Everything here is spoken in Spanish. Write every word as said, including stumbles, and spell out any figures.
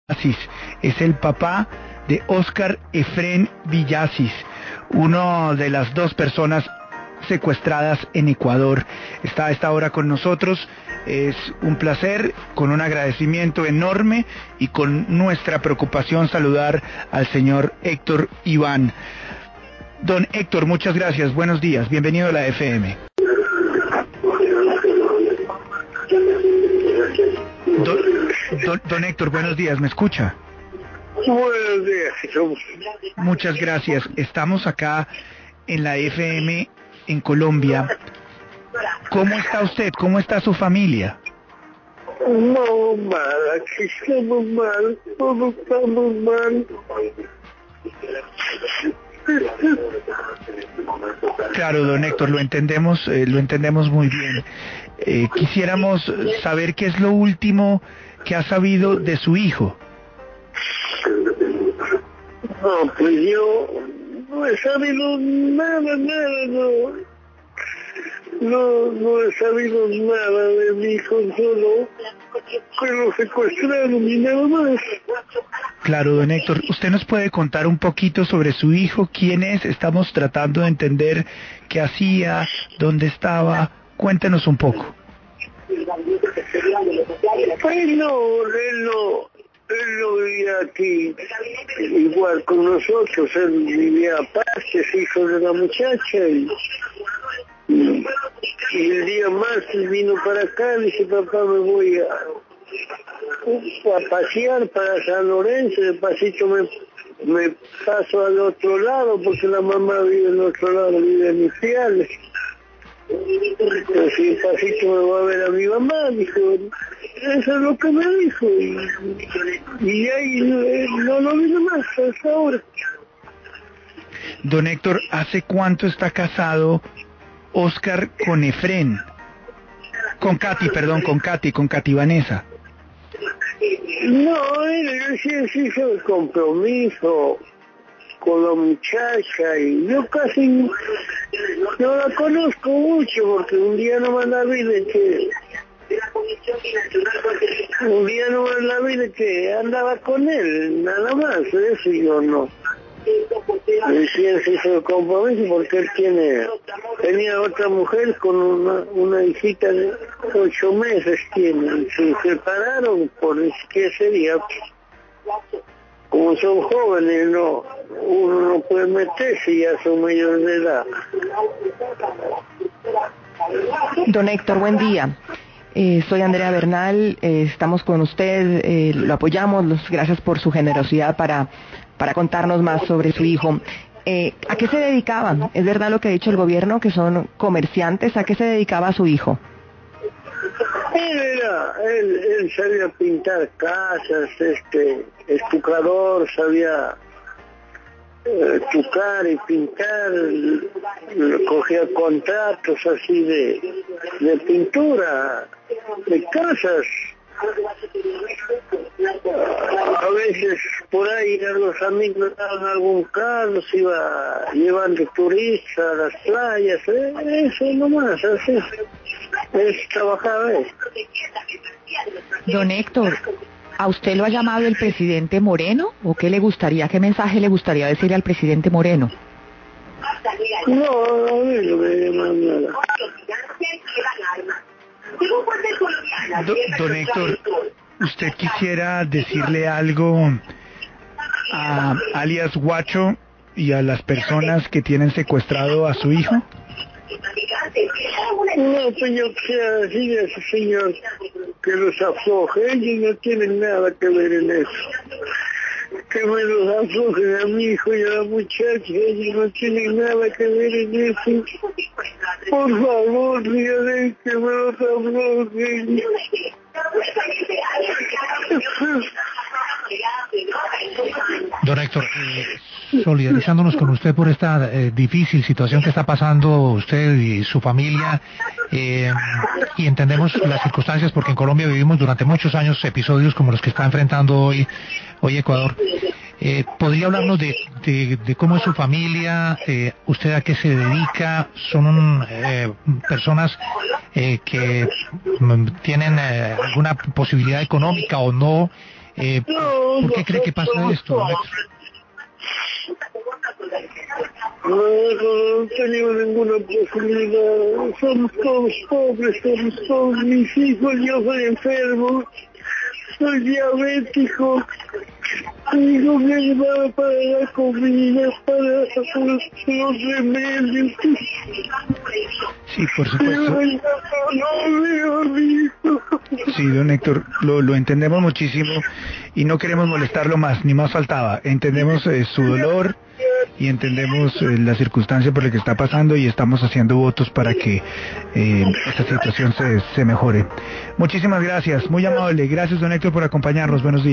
Villasis, es el papá de Óscar Efrén Villasis, una de las dos personas secuestradas en Ecuador. Está a esta hora con nosotros. Es un placer, con un agradecimiento enorme y con nuestra preocupación saludar al señor Héctor Iván. Don Héctor, muchas gracias, buenos días, bienvenido a la F M. Don, don, don Héctor, buenos días, ¿me escucha? Buenos días. Muchas gracias. Estamos acá en la F M en Colombia. ¿Cómo está usted? ¿Cómo está su familia? No, mal, aquí estamos mal, todos estamos mal. Claro, don Héctor, lo entendemos, eh, lo entendemos muy bien. Eh, quisiéramos saber qué es lo último que ha sabido de su hijo. No, pues yo no he sabido nada, nada, no. No, no he sabido nada de mi hijo, solo que lo secuestraron y nada más. Claro, don Héctor, ¿usted nos puede contar un poquito sobre su hijo? ¿Quién es? Estamos tratando de entender qué hacía, dónde estaba. Cuéntenos un poco. Pues no, él no, él no vivía aquí igual con nosotros, él vivía aparte, es hijo de la muchacha y, y, y el día martes vino para acá, le dije, papá, me voy a, a pasear para San Lorenzo, de pasito me, me paso al otro lado, porque la mamá vive en otro lado, vive en Ipiales. Entonces, el pasito me voy a ver a mi mamá, dijo, eso es lo que me dijo, y, y ahí no, no lo vi más hasta ahora. Don Héctor, ¿hace cuánto está casado Óscar con Efrén? Con Katy, perdón, con Katy, con Katy Vanessa. No, él recién se hizo el compromiso con la muchacha y yo casi no la conozco mucho porque un día nomás la vi de que un día nomás la vi de que andaba con él, nada más, eso yo no. Recién se hizo el compromiso porque él tiene, tenía otra mujer con una, una hijita de ocho meses tiene, se separaron por qué sería. Como son jóvenes, no, uno no puede meterse, ya son mayores de edad. Don Héctor, buen día. Eh, soy Andrea Bernal, eh, estamos con usted, eh, lo apoyamos, los, gracias por su generosidad para, para contarnos más sobre su hijo. Eh, ¿A qué se dedicaba? ¿Es verdad lo que ha dicho el gobierno, que son comerciantes? ¿A qué se dedicaba su hijo? Él era, él, él sabía pintar casas, este, estucador, sabía eh, tucar y pintar, cogía contratos así de, de pintura, de casas. A veces por ahí a los amigos daban algún carro, se iba llevando turistas a las playas, eh, eso nomás, así. Es trabajaba eso. Don Héctor, ¿a usted lo ha llamado el presidente Moreno? ¿O qué le gustaría, qué mensaje le gustaría decirle al presidente Moreno? No, a mí no me llaman nada. Do, don Héctor, ¿usted quisiera decirle algo a alias Guacho y a las personas que tienen secuestrado a su hijo? No, pues yo quisiera decirle a ese señor que los afloje, ellos no tienen nada que ver en eso. Que me los aflojen a mi hijo y a la muchacha, ellos no tienen nada que ver en eso. Por favor, díganle que me los aflojen. Don Héctor, eh, solidarizándonos con usted por esta eh, difícil situación que está pasando usted y su familia, eh, y entendemos las circunstancias porque en Colombia vivimos durante muchos años episodios como los que está enfrentando hoy, hoy Ecuador. Eh, ¿Podría hablarnos de, de, de cómo es su familia, eh, usted a qué se dedica? ¿Son eh, personas eh, que mm, tienen eh, alguna posibilidad económica o no? Eh, No, ¿Por qué cree que pasa nosotros esto, don Héctor? No, no, no tenemos ninguna posibilidad. Somos todos pobres, somos todos mis hijos. Yo soy enfermo, soy diabético. Mi hijo me llevaba para la comida, para los, los remedios. Sí, por supuesto. Pero ya no veo a mi hijo. Sí, don Héctor, lo, lo entendemos muchísimo y no queremos molestarlo más, ni más faltaba. Entendemos eh, su dolor y entendemos eh, la circunstancia por la que está pasando y estamos haciendo votos para que eh, esta situación se, se mejore. Muchísimas gracias, muy amable. Gracias, don Héctor, por acompañarnos. Buenos días.